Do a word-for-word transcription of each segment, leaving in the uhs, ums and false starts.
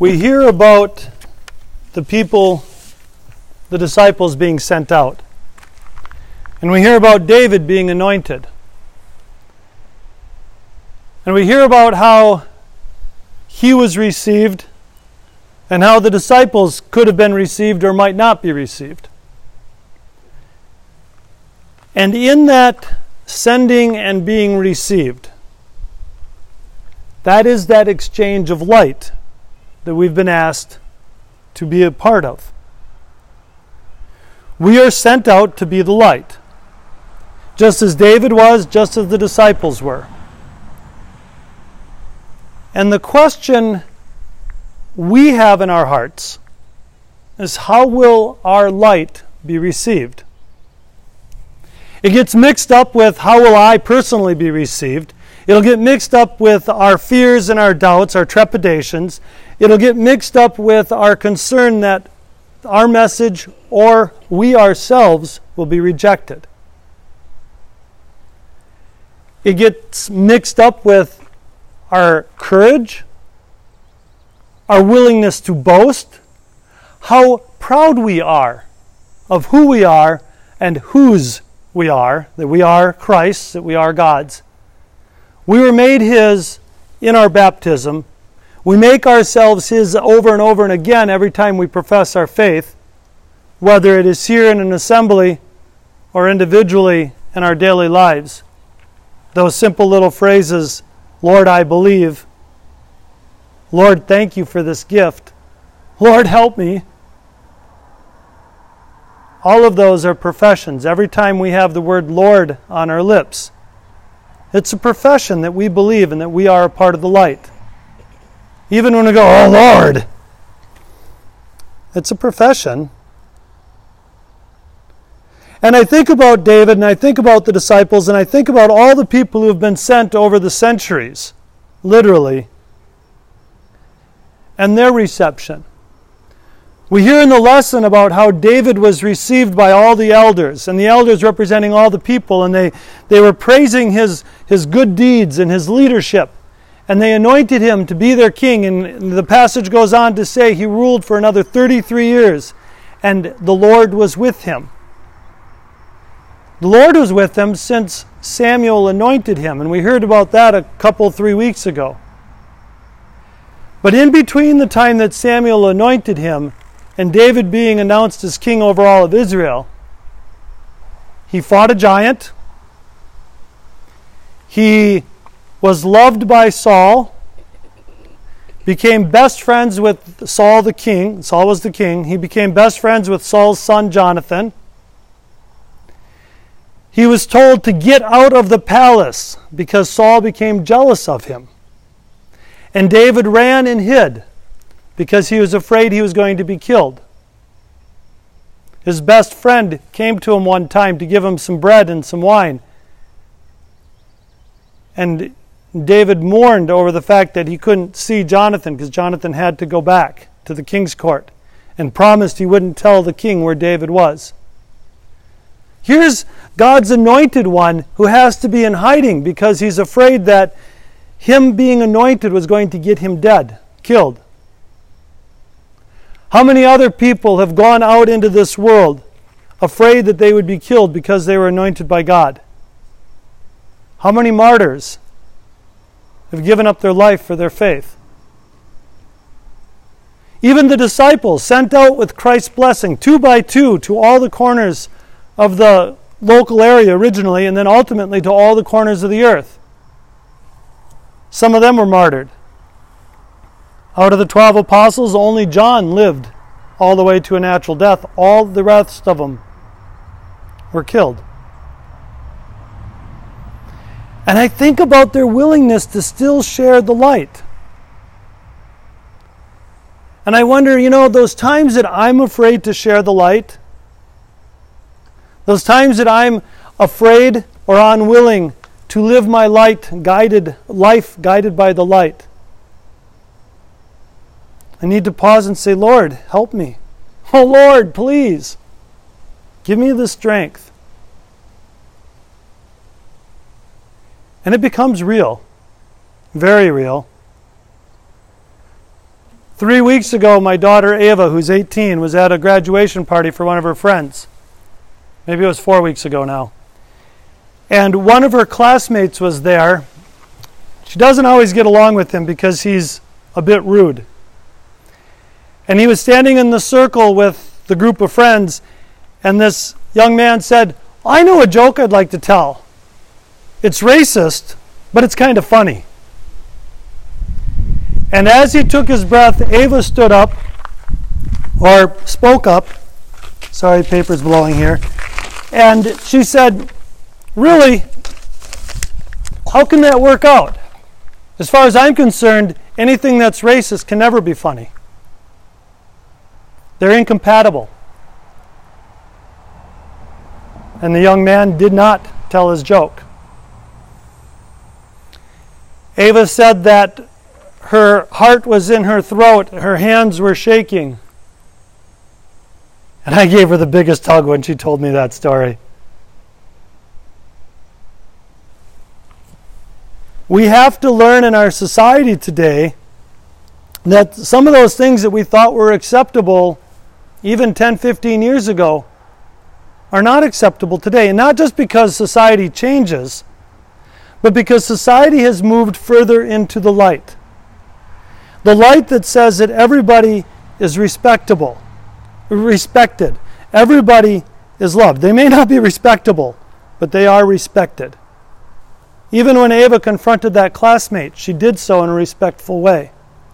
we hear about the people, the disciples being sent out. And we hear about David being anointed. And we hear about how he was received and how the disciples could have been received or might not be received. And in that sending and being received, that is that exchange of light that we've been asked to be a part of. We are sent out to be the light, just as David was, just as the disciples were. And the question we have in our hearts is, how will our light be received? It gets mixed up with, how will I personally be received? It'll get mixed up with our fears and our doubts, our trepidations. It'll get mixed up with our concern that our message or we ourselves will be rejected. It gets mixed up with our courage, our willingness to boast, how proud we are of who we are and whose we are, that we are Christ's, that we are God's. We were made His in our baptism. We make ourselves His over and over and again every time we profess our faith, whether it is here in an assembly or individually in our daily lives. Those simple little phrases, Lord, I believe. Lord, thank you for this gift. Lord, help me. All of those are professions. Every time we have the word Lord on our lips, it's a profession that we believe and that we are a part of the light. Even when we go, oh Lord, it's a profession. And I think about David, and I think about the disciples, and I think about all the people who have been sent over the centuries, literally, and their reception. We hear in the lesson about how David was received by all the elders, and the elders representing all the people, and they, they were praising his, his good deeds and his leadership, and they anointed him to be their king. And the passage goes on to say he ruled for another thirty-three years, and the Lord was with him. The Lord was with him since Samuel anointed him, and we heard about that a couple, three weeks ago. But in between the time that Samuel anointed him and David being announced as king over all of Israel, he fought a giant. He was loved by Saul, became best friends with Saul the king. Saul was the king. He became best friends with Saul's son Jonathan. He was told to get out of the palace because Saul became jealous of him. And David ran and hid because he was afraid he was going to be killed. His best friend came to him one time to give him some bread and some wine. And David mourned over the fact that he couldn't see Jonathan because Jonathan had to go back to the king's court and promised he wouldn't tell the king where David was. Here's God's anointed one who has to be in hiding because he's afraid that him being anointed was going to get him dead, killed. How many other people have gone out into this world afraid that they would be killed because they were anointed by God? How many martyrs have given up their life for their faith? Even the disciples sent out with Christ's blessing, two by two, to all the corners of the local area originally, and then ultimately to all the corners of the earth. Some of them were martyred. Out of the twelve apostles, only John lived all the way to a natural death. All the rest of them were killed. And I think about their willingness to still share the light. And I wonder, you know, those times that I'm afraid to share the light, those times that I'm afraid or unwilling to live my light guided life guided by the light, I need to pause and say, Lord, help me. Oh Lord, please, give me the strength. And it becomes real, very real. Three weeks ago, my daughter Ava, who's eighteen, was at a graduation party for one of her friends. Maybe it was four weeks ago now. And one of her classmates was there. She doesn't always get along with him because he's a bit rude. And he was standing in the circle with the group of friends, and this young man said, "I know a joke I'd like to tell. It's racist, but it's kind of funny." And as he took his breath, Ava stood up, or spoke up. Sorry, paper's blowing here. And she said, "Really, how can that work out? As far as I'm concerned, anything that's racist can never be funny. They're incompatible." And the young man did not tell his joke. Ava said that her heart was in her throat, her hands were shaking. And I gave her the biggest hug when she told me that story. We have to learn in our society today that some of those things that we thought were acceptable even ten, fifteen years ago are not acceptable today. And not just because society changes, but because society has moved further into the light. The light that says that everybody is respectable, respected. Everybody is loved. They may not be respectable, but they are respected. Even when Ava confronted that classmate, she did so in a respectful way.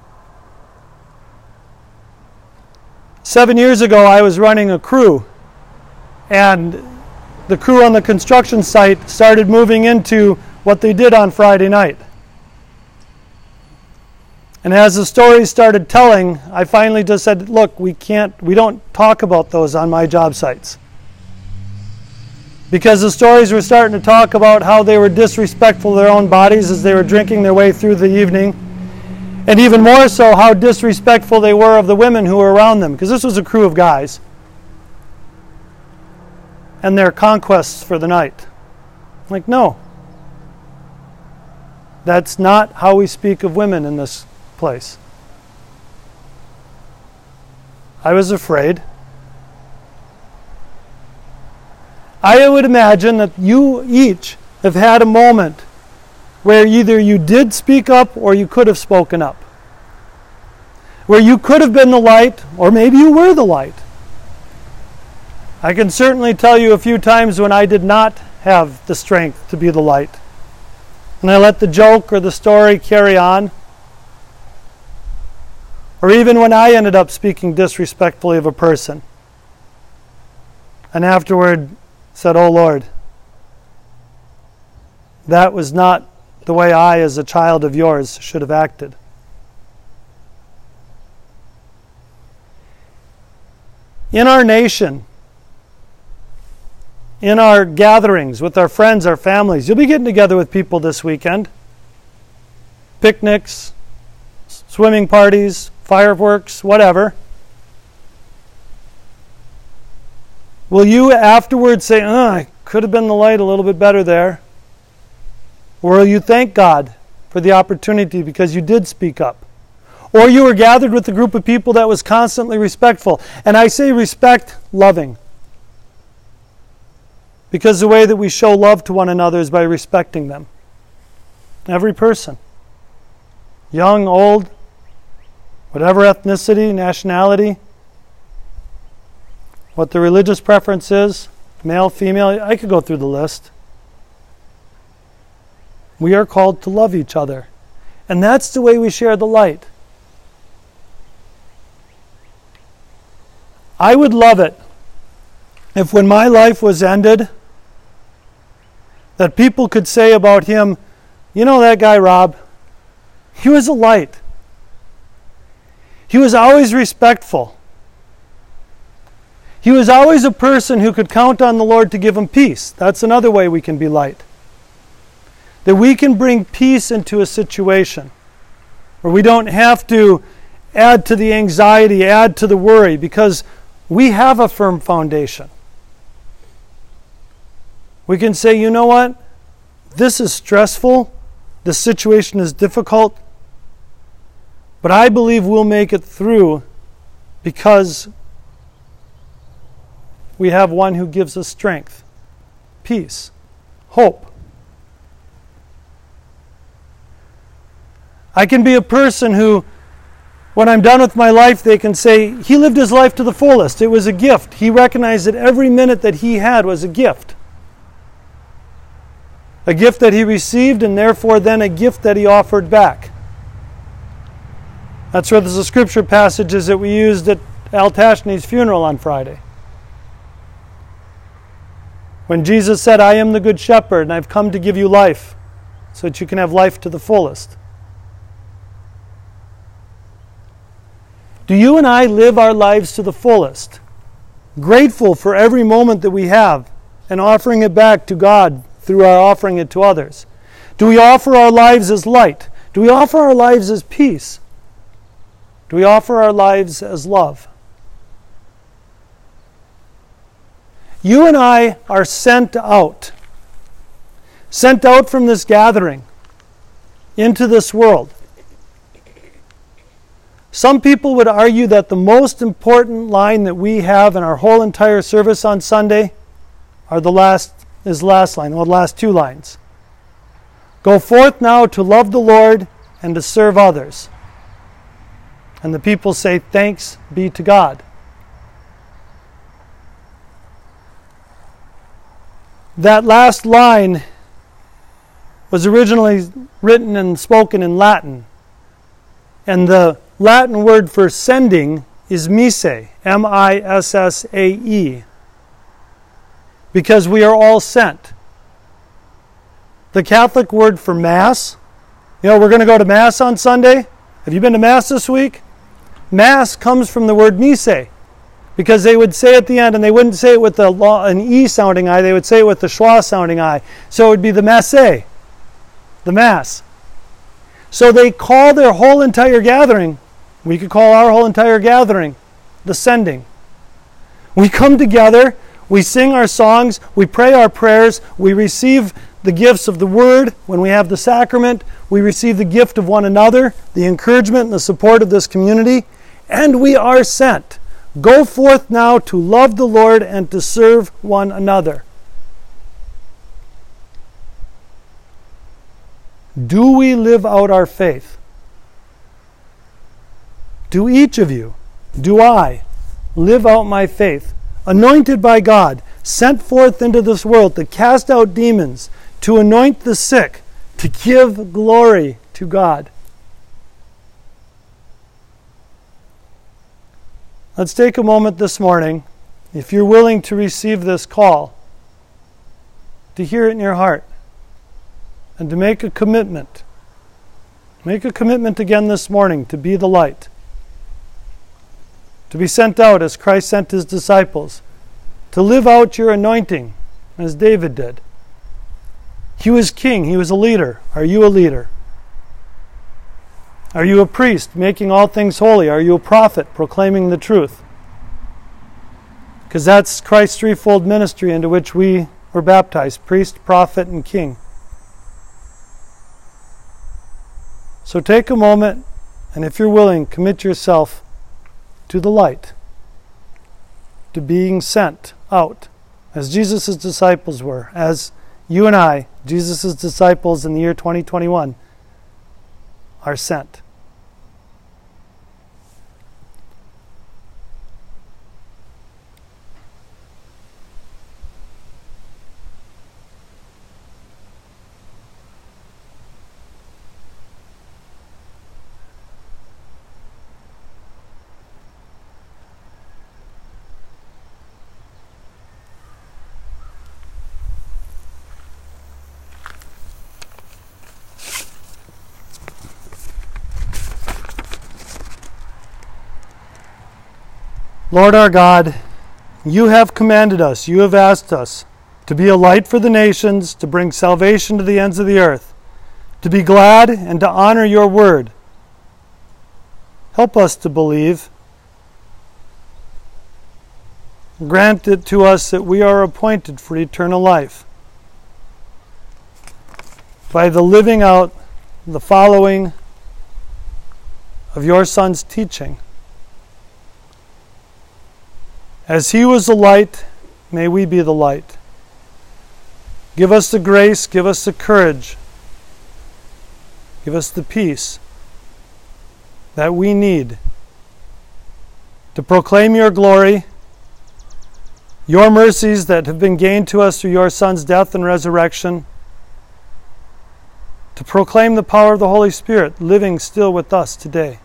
Seven years ago, I was running a crew, and the crew on the construction site started moving into what they did on Friday night. And as the stories started telling, I finally just said, "Look, we can't, we don't talk about those on my job sites." Because the stories were starting to talk about how they were disrespectful of their own bodies as they were drinking their way through the evening. And even more so, how disrespectful they were of the women who were around them. Because this was a crew of guys. And their conquests for the night. Like, no. That's not how we speak of women in this place. I was afraid. I would imagine that you each have had a moment where either you did speak up or you could have spoken up. Where you could have been the light, or maybe you were the light. I can certainly tell you a few times when I did not have the strength to be the light. And I let the joke or the story carry on. Or even when I ended up speaking disrespectfully of a person. And afterward said, "Oh Lord, that was not the way I, as a child of yours, should have acted." In our nation, in our gatherings with our friends, our families, you'll be getting together with people this weekend. Picnics, swimming parties, fireworks, whatever. Will you afterwards say, "Oh, I could have been the light a little bit better there"? Or will you thank God for the opportunity because you did speak up? Or you were gathered with a group of people that was constantly respectful. And I say respect, loving. Because the way that we show love to one another is by respecting them. Every person. Young, old, whatever ethnicity, nationality, what the religious preference is, male, female, I could go through the list. We are called to love each other. And that's the way we share the light. I would love it if when my life was ended, that people could say about him, "You know that guy Rob? He was a light. He was always respectful. He was always a person who could count on the Lord to give him peace." That's another way we can be light. That we can bring peace into a situation where we don't have to add to the anxiety, add to the worry, because we have a firm foundation. We can say, "You know what? This is stressful. This situation is difficult. But I believe we'll make it through because we have one who gives us strength, peace, hope. I can be a person who, when I'm done with my life, they can say, he lived his life to the fullest. It was a gift. He recognized that every minute that he had was a gift. A gift that he received, and therefore then a gift that he offered back. That's where there's the scripture passages that we used at Al Tashni's funeral on Friday. When Jesus said, I am the good shepherd, and I've come to give you life, so that you can have life to the fullest. Do you and I live our lives to the fullest, grateful for every moment that we have, and offering it back to God through our offering it to others? Do we offer our lives as light? Do we offer our lives as peace? Do we offer our lives as love? You and I are sent out, sent out from this gathering into this world. Some people would argue that the most important line that we have in our whole entire service on Sunday are the last is the last line, well, the last two lines. Go forth now to love the Lord and to serve others. And the people say, thanks be to God. That last line was originally written and spoken in Latin. And the Latin word for sending is mise, M I S S A E. Because we are all sent. The Catholic word for Mass, you know, we're going to go to Mass on Sunday. Have you been to Mass this week? Mass comes from the word mise. Because they would say at the end, and they wouldn't say it with a, an E sounding I, they would say it with the schwa sounding I. So it would be the Masse, the Mass. So they call their whole entire gathering, we could call our whole entire gathering, the sending. We come together, we sing our songs, we pray our prayers, we receive the gifts of the Word when we have the sacrament, we receive the gift of one another, the encouragement and the support of this community, and we are sent. Go forth now to love the Lord and to serve one another. Do we live out our faith? Do each of you, do I, live out my faith, anointed by God, sent forth into this world to cast out demons, to anoint the sick, to give glory to God? Let's take a moment this morning, if you're willing to receive this call, to hear it in your heart, and to make a commitment. Make a commitment again this morning to be the light, to be sent out as Christ sent his disciples, to live out your anointing as David did. He was king, he was a leader. Are you a leader? Are you a priest, making all things holy? Are you a prophet, proclaiming the truth? Because that's Christ's threefold ministry into which we were baptized, priest, prophet, and king. So take a moment, and if you're willing, commit yourself to the light, to being sent out, as Jesus' disciples were, as you and I, Jesus' disciples in the year twenty twenty-one, are sent. Lord our God, you have commanded us, you have asked us to be a light for the nations, to bring salvation to the ends of the earth, to be glad and to honor your word. Help us to believe. Grant it to us that we are appointed for eternal life by the living out, the following of your Son's teaching. As He was the light, may we be the light. Give us the grace, give us the courage, give us the peace that we need to proclaim your glory, your mercies that have been gained to us through your Son's death and resurrection, to proclaim the power of the Holy Spirit living still with us today.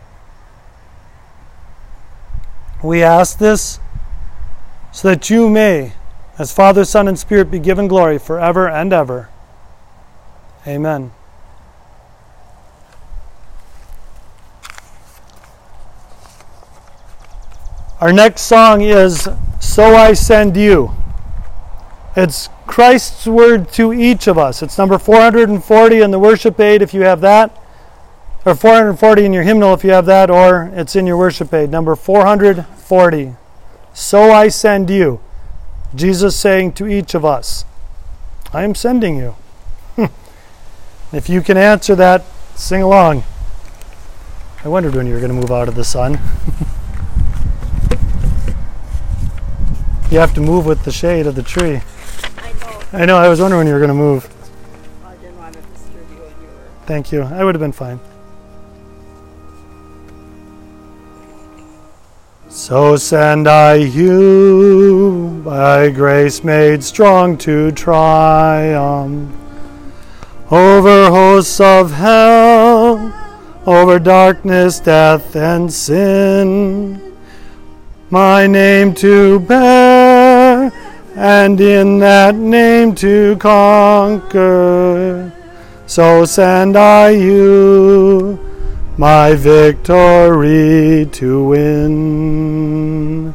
We ask this so that you may, as Father, Son, and Spirit, be given glory forever and ever. Amen. Our next song is So I Send You. It's Christ's word to each of us. It's number four hundred forty in the worship aid if you have that, or four hundred forty in your hymnal if you have that, or it's in your worship aid, number four hundred forty. So I send you. Jesus saying to each of us, I am sending you. If you can answer that, sing along. I wondered when you were going to move out of the sun. You have to move with the shade of the tree. I know. I know, I was wondering when you were going to move. I didn't want to disturb you when you were... Thank you. I would have been fine. So send I you, by grace made strong to triumph, over hosts of hell, over darkness, death, and sin, my name to bear, and in that name to conquer. So send I you, my victory to win.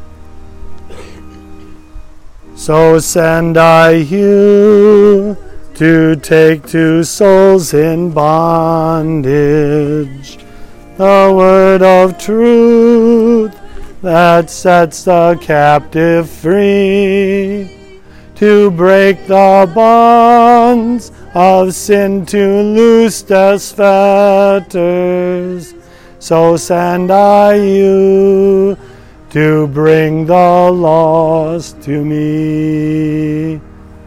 So send I you to take two souls in bondage, the word of truth that sets the captive free, to break the bonds of sin, to loose death's fetters. So send I you to bring the lost to me.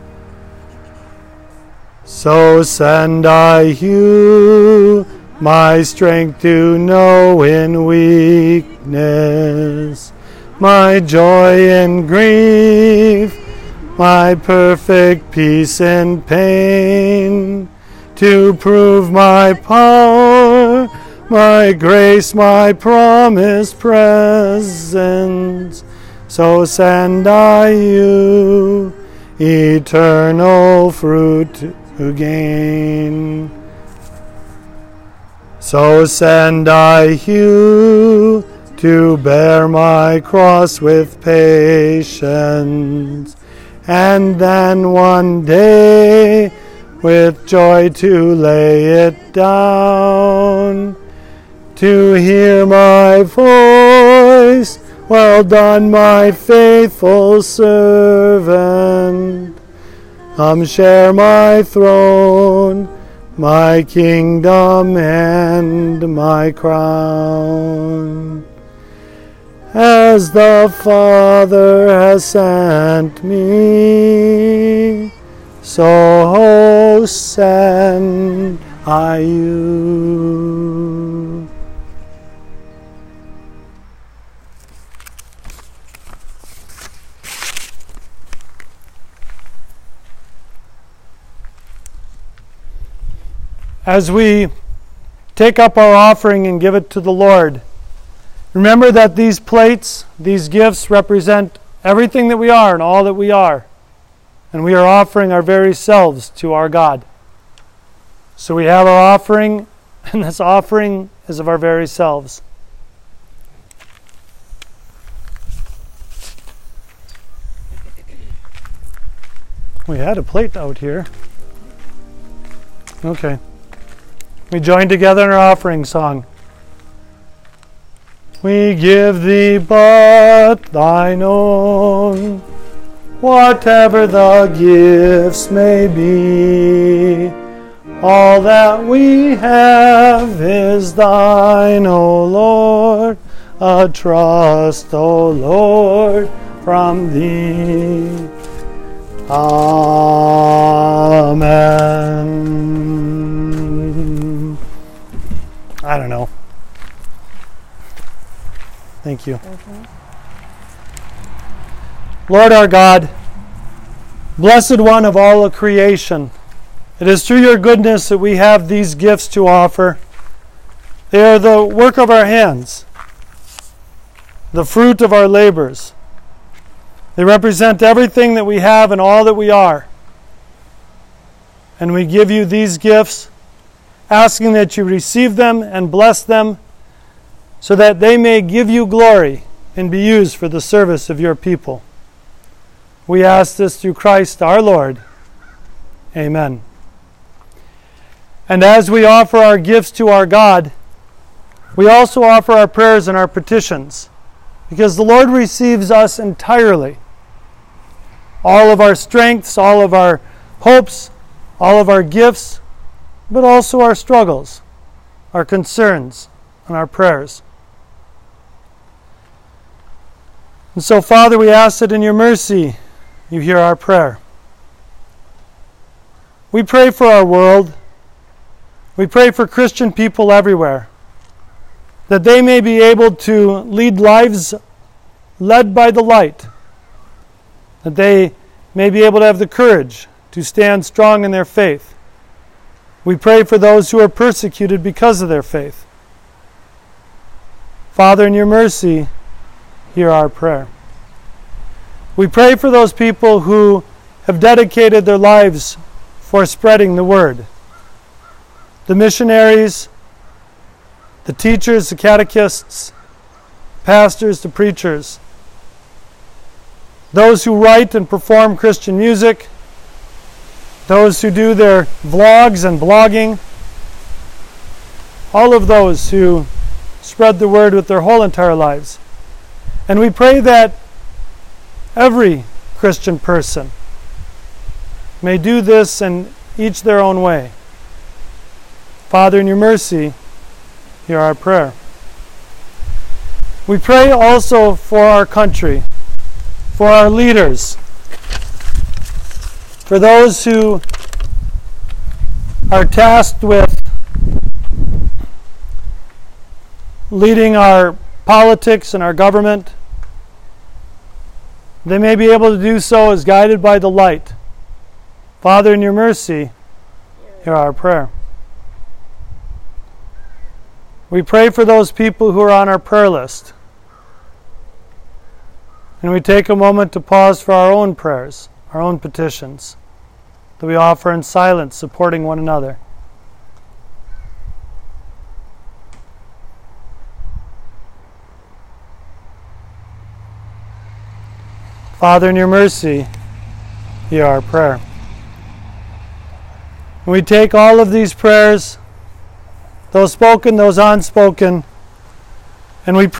So send I you my strength to know in weakness, my joy in grief, my perfect peace in pain, to prove my power, my grace, my promised presence. So send I you eternal fruit to gain. So send I you to bear my cross with patience, and then one day with joy to lay it down, to hear my voice, well done, my faithful servant, come share my throne, my kingdom and my crown. As the Father has sent me, so send I you. As we take up our offering and give it to the Lord, remember that these plates, these gifts represent everything that we are and all that we are. And we are offering our very selves to our God. So we have our offering, and this offering is of our very selves. We had a plate out here. Okay. We join together in our offering song. We give thee but thine own, whatever the gifts may be, All that we have is thine, O Lord. A trust, O Lord, from thee. Amen. I don't know. Thank you. Mm-hmm. Lord our God, blessed one of all of creation, it is through your goodness that we have these gifts to offer. They are the work of our hands, the fruit of our labors. They represent everything that we have and all that we are. And we give you these gifts, asking that you receive them and bless them, so that they may give you glory and be used for the service of your people. We ask this through Christ our Lord. Amen. And as we offer our gifts to our God, we also offer our prayers and our petitions, because the Lord receives us entirely. All of our strengths, all of our hopes, all of our gifts, but also our struggles, our concerns, and our prayers. And so, Father, we ask that in your mercy you hear our prayer. We pray for our world. We pray for Christian people everywhere, that they may be able to lead lives led by the light, that they may be able to have the courage to stand strong in their faith. We pray for those who are persecuted because of their faith. Father, in your mercy, hear our prayer. We pray for those people who have dedicated their lives for spreading the word. The missionaries, the teachers, the catechists, pastors, the preachers, those who write and perform Christian music, those who do their vlogs and blogging, all of those who spread the word with their whole entire lives. And we pray that every Christian person may do this in each their own way. Father, in your mercy, hear our prayer. We pray also for our country, for our leaders, for those who are tasked with leading our politics and our government. They may be able to do so as guided by the light. Father, in your mercy, hear our prayer. We pray for those people who are on our prayer list. And we take a moment to pause for our own prayers, our own petitions, that we offer in silence, supporting one another. Father, in your mercy, hear our prayer. And we take all of these prayers, those spoken, those unspoken, and we pray